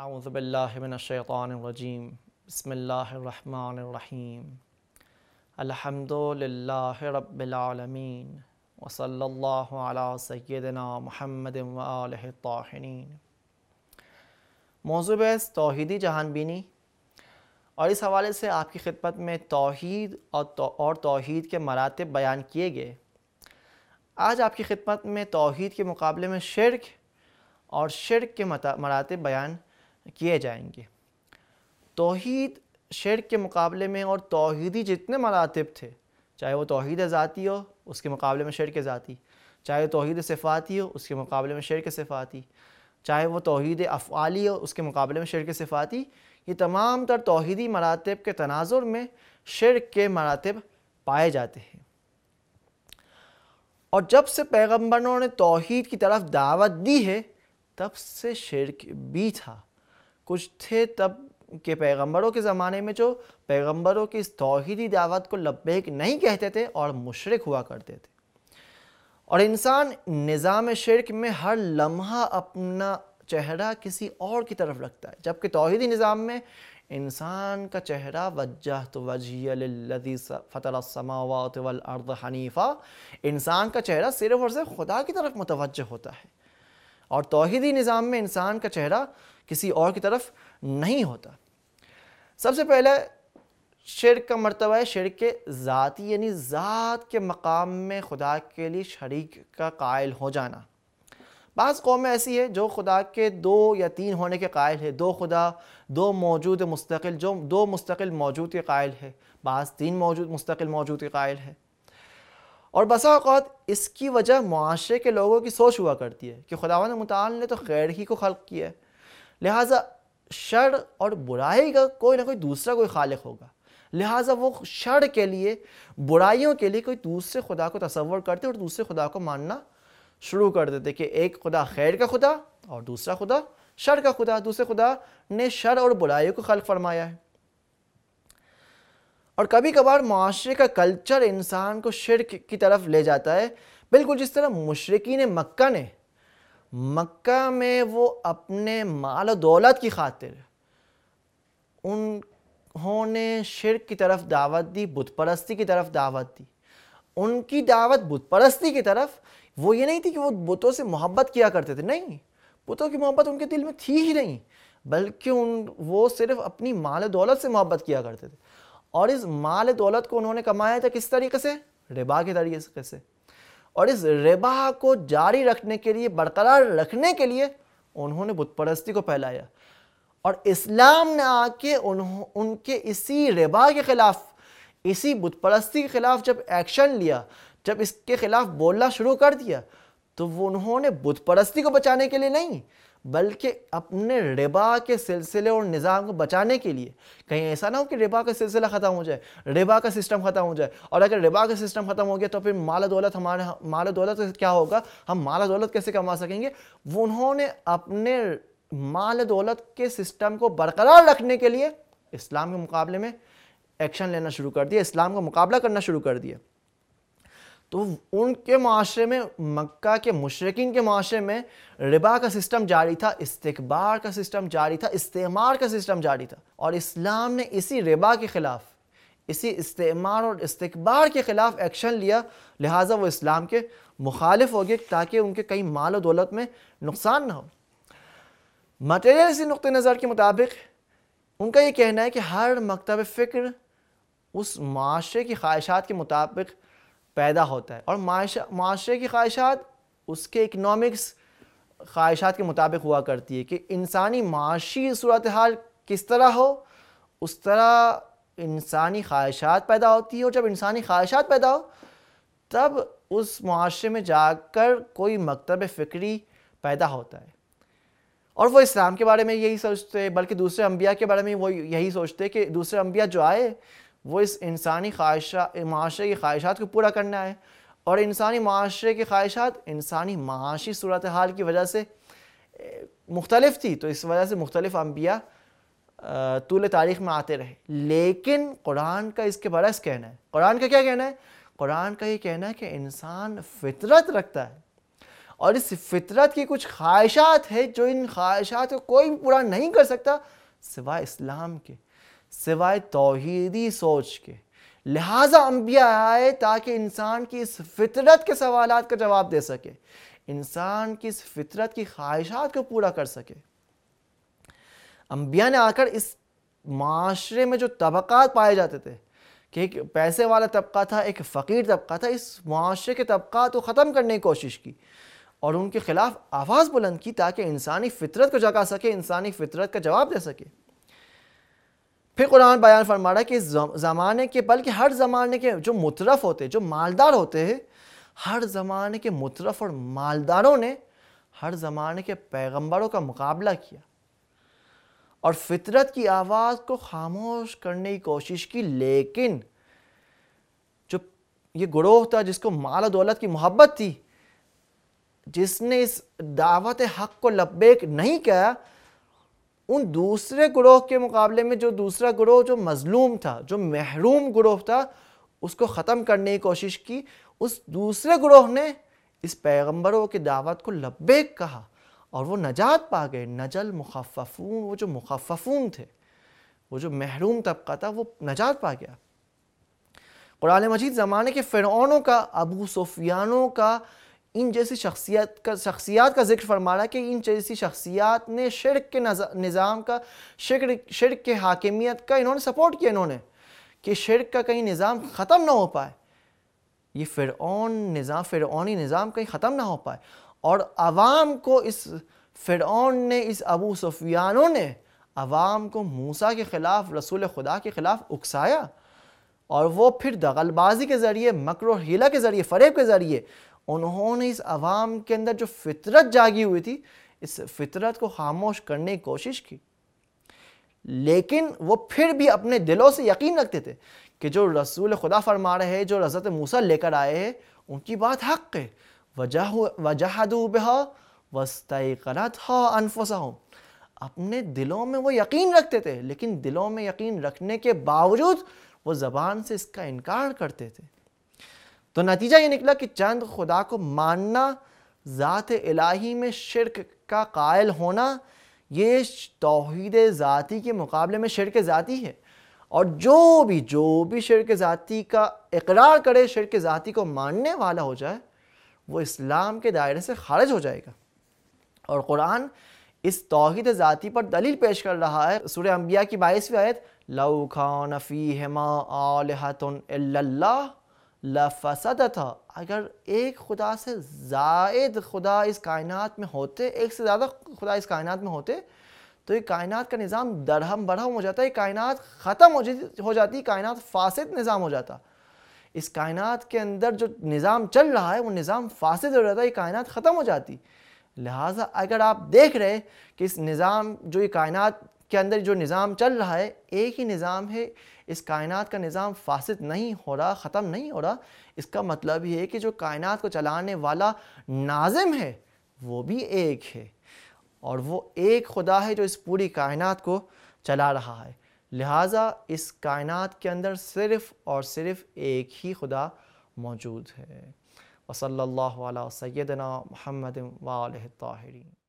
اعوذ باللہ من الشیطان الرجیم بسم اللہ الرحمن الرحیم الحمد للہ رب العالمین وصلی اللہ علی سیدنا محمد وآلہ الطاہرین۔ موضوع بحث توحیدی جہان بینی، اور اس حوالے سے آپ کی خدمت میں توحید اور توحید کے مراتب بیان کیے گئے۔ آج آپ کی خدمت میں توحید کے مقابلے میں شرک اور شرک کے مراتب بیان کیے جائیں گے۔ توحید شرک کے مقابلے میں اور توحیدی جتنے مراتب تھے، چاہے وہ توحید ذاتی ہو اس کے مقابلے میں شرک ذاتی، چاہے توحید صفاتی ہو اس کے مقابلے میں شرک صفاتی، چاہے وہ توحید افعالی ہو اس کے مقابلے میں شرک صفاتی، یہ تمام تر توحیدی مراتب کے تناظر میں شرک کے مراتب پائے جاتے ہیں۔ اور جب سے پیغمبروں نے توحید کی طرف دعوت دی ہے تب سے شرک بھی تھا۔ کچھ تھے تب کے پیغمبروں کے زمانے میں جو پیغمبروں کی اس توحیدی دعوت کو لبیک نہیں کہتے تھے اور مشرک ہوا کرتے تھے۔ اور انسان نظام شرک میں ہر لمحہ اپنا چہرہ کسی اور کی طرف رکھتا ہے، جبکہ توحیدی نظام میں انسان کا چہرہ وجہت وجہی للذی فطر السماوات والارض حنیفا، انسان کا چہرہ صرف اور صرف خدا کی طرف متوجہ ہوتا ہے، اور توحیدی نظام میں انسان کا چہرہ کسی اور کی طرف نہیں ہوتا۔ سب سے پہلے شرک کا مرتبہ ہے شرک ذاتی، یعنی ذات کے مقام میں خدا کے لیے شریک کا قائل ہو جانا۔ بعض قومیں ایسی ہے جو خدا کے دو یا تین ہونے کے قائل ہے، دو خدا، دو موجود مستقل، جو دو مستقل موجود کے قائل ہے، بعض تین مستقل موجود کے قائل ہے۔ اور بسا اوقات اس کی وجہ معاشرے کے لوگوں کی سوچ ہوا کرتی ہے کہ خداوند متعال نے تو خیر ہی کو خلق کیا ہے، لہٰذا شر اور برائی کا کوئی نہ کوئی دوسرا کوئی خالق ہوگا، لہٰذا وہ شر کے لیے، برائیوں کے لیے کوئی دوسرے خدا کو تصور کرتے اور دوسرے خدا کو ماننا شروع کر دیتے کہ ایک خدا خیر کا خدا اور دوسرا خدا شر کا خدا، دوسرے خدا نے شر اور برائیوں کو خلق فرمایا ہے۔ اور کبھی کبھار معاشرے کا کلچر انسان کو شرک کی طرف لے جاتا ہے، بالکل جس طرح مشرکین مکہ نے مکہ میں وہ اپنے مال و دولت کی خاطر انہوں نے شرک کی طرف دعوت دی، بت پرستی کی طرف دعوت دی۔ ان کی دعوت بت پرستی کی طرف وہ یہ نہیں تھی کہ وہ بتوں سے محبت کیا کرتے تھے، نہیں، بتوں کی محبت ان کے دل میں تھی ہی نہیں، بلکہ وہ صرف اپنی مال و دولت سے محبت کیا کرتے تھے، اور اس مال و دولت کو انہوں نے کمایا تھا کس طریقے سے؟ ربا کے طریقے سے، اور اس ربا کو جاری رکھنے کے لیے، برقرار رکھنے کے لیے انہوں نے بت پرستی کو پھیلایا۔ اور اسلام نے آ کے ان کے اسی ربا کے خلاف، اسی بت پرستی کے خلاف جب ایکشن لیا، جب اس کے خلاف بولنا شروع کر دیا، تو انہوں نے بت پرستی کو بچانے کے لیے نہیں بلکہ اپنے ربا کے سلسلے اور نظام کو بچانے کے لیے، کہیں ایسا نہ ہو کہ ربا کا سلسلہ ختم ہو جائے، ربا کا سسٹم ختم ہو جائے، اور اگر ربا کا سسٹم ختم ہو گیا تو پھر مال و دولت کیا ہوگا، ہم مال و دولت کیسے کما سکیں گے؟ وہ انہوں نے اپنے مال و دولت کے سسٹم کو برقرار رکھنے کے لیے اسلام کے مقابلے میں ایکشن لینا شروع کر دیا، اسلام کا مقابلہ کرنا شروع کر دیا۔ تو ان کے معاشرے میں، مکہ کے مشرکین کے معاشرے میں ربا کا سسٹم جاری تھا، استکبار کا سسٹم جاری تھا، استعمار کا سسٹم جاری تھا، اور اسلام نے اسی ربا کے خلاف، اسی استعمار اور استکبار کے خلاف ایکشن لیا، لہٰذا وہ اسلام کے مخالف ہو گئے تاکہ ان کے کہیں مال و دولت میں نقصان نہ ہو۔ مٹیریلسٹک نقطہ نظر کے مطابق ان کا یہ کہنا ہے کہ ہر مکتب فکر اس معاشرے کی خواہشات کے مطابق پیدا ہوتا ہے، اور معاشرے کی خواہشات اس کے اکنامکس خواہشات کے مطابق ہوا کرتی ہے کہ انسانی معاشی صورتحال کس طرح ہو اس طرح انسانی خواہشات پیدا ہوتی ہے، اور جب انسانی خواہشات پیدا ہو تب اس معاشرے میں جا کر کوئی مکتب فکری پیدا ہوتا ہے۔ اور وہ اسلام کے بارے میں یہی سوچتے، بلکہ دوسرے انبیاء کے بارے میں وہ یہی سوچتے کہ دوسرے انبیاء جو آئے وہ اس انسانی معاشرے کی خواہشات کو پورا کرنا ہے، اور انسانی معاشرے کی خواہشات انسانی معاشی صورتحال کی وجہ سے مختلف تھی، تو اس وجہ سے مختلف انبیاء طول تاریخ میں آتے رہے۔ لیکن قرآن کا اس کے برعکس کہنا ہے۔ قرآن کا کیا کہنا ہے؟ قرآن کا یہ کہنا ہے کہ انسان فطرت رکھتا ہے، اور اس فطرت کی کچھ خواہشات ہے جو ان خواہشات کو کوئی بھی پورا نہیں کر سکتا سوائے اسلام کے، سوائے توحیدی سوچ کے۔ لہٰذا انبیاء آئے تاکہ انسان کی اس فطرت کے سوالات کا جواب دے سکے، انسان کی اس فطرت کی خواہشات کو پورا کر سکے۔ انبیاء نے آ کر اس معاشرے میں جو طبقات پائے جاتے تھے کہ ایک پیسے والا طبقہ تھا، ایک فقیر طبقہ تھا، اس معاشرے کے طبقات کو ختم کرنے کی کوشش کی اور ان کے خلاف آواز بلند کی تاکہ انسانی فطرت کو جگا سکے، انسانی فطرت کا جواب دے سکے۔ پھر قرآن بیان فرما رہا ہے کہ اس زمانے کے، بلکہ ہر زمانے کے جو مترف ہوتے، جو مالدار ہوتے ہیں، ہر زمانے کے مترف اور مالداروں نے ہر زمانے کے پیغمبروں کا مقابلہ کیا اور فطرت کی آواز کو خاموش کرنے کی کوشش کی، لیکن جو یہ گروہ تھا جس کو مال و دولت کی محبت تھی، جس نے اس دعوت حق کو لبیک نہیں کیا، ان دوسرے گروہ کے مقابلے میں جو دوسرا گروہ جو مظلوم تھا، جو محروم گروہ تھا، اس کو ختم کرنے کی کوشش کی۔ اس دوسرے گروہ نے اس پیغمبروں کی دعوت کو لبیک کہا اور وہ نجات پا گئے۔ نجل مخففون، وہ جو مخففون تھے، وہ جو محروم طبقہ تھا، وہ نجات پا گیا۔ قرآن مجید زمانے کے فرعونوں کا، ابو سفیانوں کا، ان جیسی شخصیات کا ذکر فرما رہا ہے کہ ان جیسی شخصیات نے شرک کے نظام کا، شرک کے حاکمیت کا انہوں نے سپورٹ کیا، انہوں نے کہ شرک کا کہیں نظام ختم نہ ہو پائے، یہ فرعونی نظام کہیں ختم نہ ہو پائے۔ اور عوام کو اس فرعون نے، اس ابو سفیانوں نے عوام کو موسیٰ کے خلاف، رسول خدا کے خلاف اکسایا اور وہ پھر دغل بازی کے ذریعے، مکر و حیلہ کے ذریعے، فریب کے ذریعے انہوں نے اس عوام کے اندر جو فطرت جاگی ہوئی تھی، اس فطرت کو خاموش کرنے کی کوشش کی۔ لیکن وہ پھر بھی اپنے دلوں سے یقین رکھتے تھے کہ جو رسول خدا فرما رہے ہیں، جو حضرت موسیٰ لے کر آئے ہیں، ان کی بات حق ہے۔ وَجَحَدُوا بِهَا وَاسْتَيْقَنَتْهَا أَنفُسُهُمْ، اپنے دلوں میں وہ یقین رکھتے تھے، لیکن دلوں میں یقین رکھنے کے باوجود وہ زبان سے اس کا انکار کرتے تھے۔ تو نتیجہ یہ نکلا کہ چند خدا کو ماننا، ذات الہی میں شرک کا قائل ہونا، یہ توحید ذاتی کے مقابلے میں شرک ذاتی ہے، اور جو بھی شرک ذاتی کا اقرار کرے، شرک ذاتی کو ماننے والا ہو جائے، وہ اسلام کے دائرے سے خارج ہو جائے گا۔ اور قرآن اس توحید ذاتی پر دلیل پیش کر رہا ہے۔ سورہ انبیاء کی 22ویں آیت، لَوْ كَانَ فِيهِمَا آلِهَةٌ إِلَّا اللَّهُ لَفَسَدَتَا، اگر ایک خدا سے زائد خدا اس کائنات میں ہوتے، ایک سے زیادہ خدا اس کائنات میں ہوتے، تو یہ کائنات کا نظام درہم برہم ہو جاتا، یہ کائنات ختم ہو جاتی، کائنات فاسد نظام ہو جاتا۔ اس کائنات کے اندر جو نظام چل رہا ہے وہ نظام فاسد ہو جاتا، یہ کائنات ختم ہو جاتی۔ لہٰذا اگر آپ دیکھ رہے کہ اس نظام، جو یہ کائنات کے اندر جو نظام چل رہا ہے، ایک ہی نظام ہے، اس کائنات کا نظام فاسد نہیں ہو رہا، ختم نہیں ہو رہا، اس کا مطلب یہ ہے کہ جو کائنات کو چلانے والا ناظم ہے وہ بھی ایک ہے، اور وہ ایک خدا ہے جو اس پوری کائنات کو چلا رہا ہے۔ لہٰذا اس کائنات کے اندر صرف اور صرف ایک ہی خدا موجود ہے۔ وصلی اللہ علی سیدنا محمد وآلہ الطاہرین۔